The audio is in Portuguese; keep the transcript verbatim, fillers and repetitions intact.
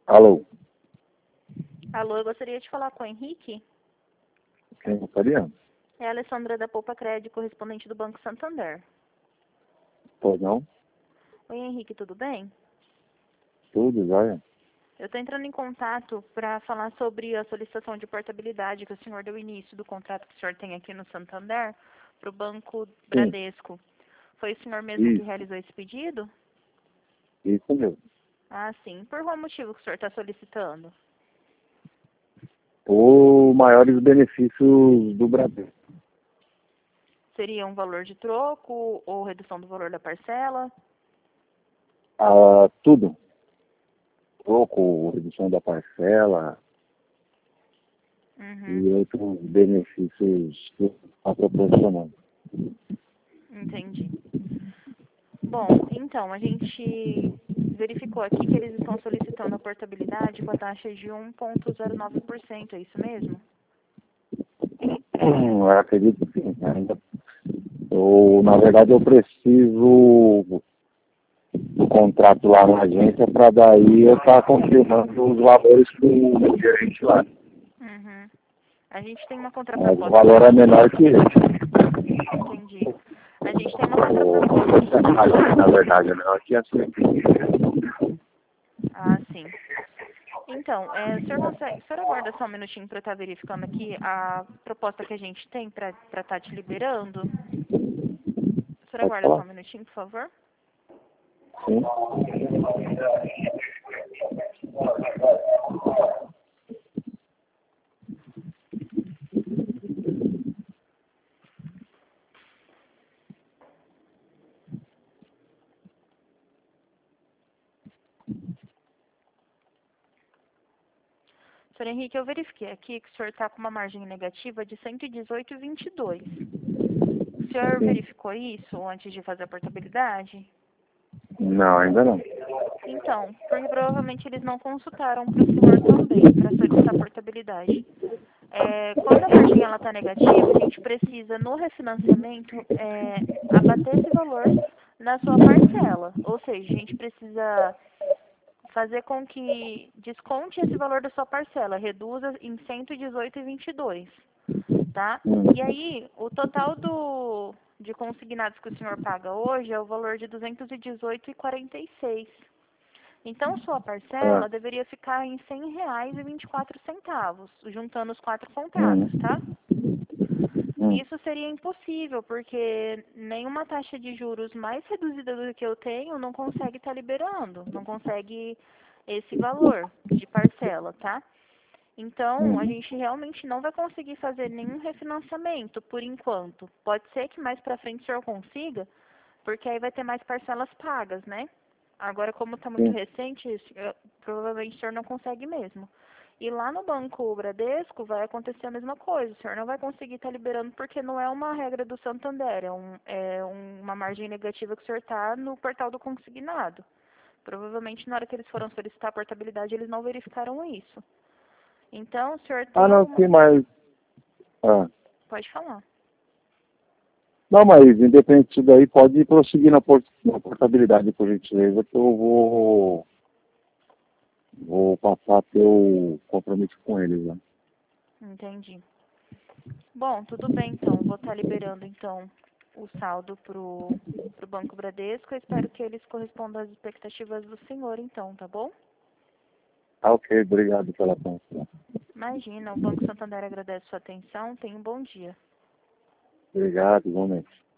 Alô, Alô, eu gostaria de falar com o Henrique. quem gostaria? É a Alessandra da Poupa Crédito, correspondente do Banco Santander. Pois não? Oi, Henrique, tudo bem? Tudo, jóia? Eu estou entrando em contato para falar sobre a solicitação de portabilidade que o senhor deu início do contrato que o senhor tem aqui no Santander para o Banco Sim, Bradesco. Foi o senhor mesmo que isso, realizou esse pedido? isso mesmo. Ah, sim. Por qual motivo que o senhor está solicitando? Por maiores benefícios do Brasil. Seria um valor de troco ou redução do valor da parcela? Ah, tudo. Troco, redução da parcela Uhum, e outros benefícios que está proporcionando. entendi. Bom, então, a gente verificou aqui que eles estão solicitando a portabilidade com a taxa de um vírgula zero nove por cento, é isso mesmo? Eu acredito que sim. Ainda, eu, na verdade, eu preciso do contrato lá na agência para daí eu estar confirmando os valores com o gerente lá. Uhum. A gente tem uma Mas o contraproposta valor é aqui, menor que esse. entendi. A gente tem uma O contraproposta valor aqui. é, na verdade, é menor que assim. Ah, sim. Então, é, o senhor consegue, o senhor aguarda só um minutinho para eu estar verificando aqui a proposta que a gente tem para estar te liberando? O senhor Pode aguarda só falar? um minutinho, por favor? Sim. Senhor Henrique, eu verifiquei aqui que o senhor está com uma margem negativa de cento e dezoito vírgula vinte e dois. O senhor Sim. verificou isso antes de fazer a portabilidade? Não, ainda não. Então, porque provavelmente eles não consultaram para o senhor também, para solicitar a portabilidade. É, quando a margem está negativa, a gente precisa, no refinanciamento, é, abater esse valor na sua parcela. Ou seja, a gente precisa fazer com que desconte esse valor da sua parcela, reduza em cento e dezoito vírgula vinte e dois, tá? Hum. E aí, o total do, de consignados que o senhor paga hoje é o valor de duzentos e dezoito vírgula quarenta e seis. Então, sua É. parcela deveria ficar em cem reais e vinte e quatro centavos, juntando os quatro Hum. contratos, tá? Hum. Isso seria impossível, porque nenhuma taxa de juros mais reduzida do que eu tenho não consegue estar liberando, não consegue esse valor de parcela, tá? Então, a Hum. gente realmente não vai conseguir fazer nenhum refinanciamento por enquanto. Pode ser que mais pra frente o senhor consiga, porque aí vai ter mais parcelas pagas, né? Agora, como está muito Sim. recente, eu- provavelmente o senhor não consegue mesmo. E lá no Banco Bradesco vai acontecer a mesma coisa. O senhor não vai conseguir estar liberando porque não é uma regra do Santander, é, um, é um- uma margem negativa que o senhor está no portal do consignado. Provavelmente na hora que eles foram solicitar a portabilidade, eles não verificaram isso. Então, o senhor Ah, tem não, alguma... sim, mas... Ah. Pode falar. Não, mas independente disso daí, pode prosseguir na, port na portabilidade, por gentileza, que eu vou, vou passar teu compromisso com eles, né? Entendi. Bom, tudo bem então. Vou estar liberando então o saldo pro, pro Banco Bradesco. Eu espero que eles correspondam às expectativas do senhor então, tá bom? Ah, ok, obrigado pela atenção. Imagina, o Banco Santander agradece sua atenção. Tenha um bom dia. Obrigado, igualmente.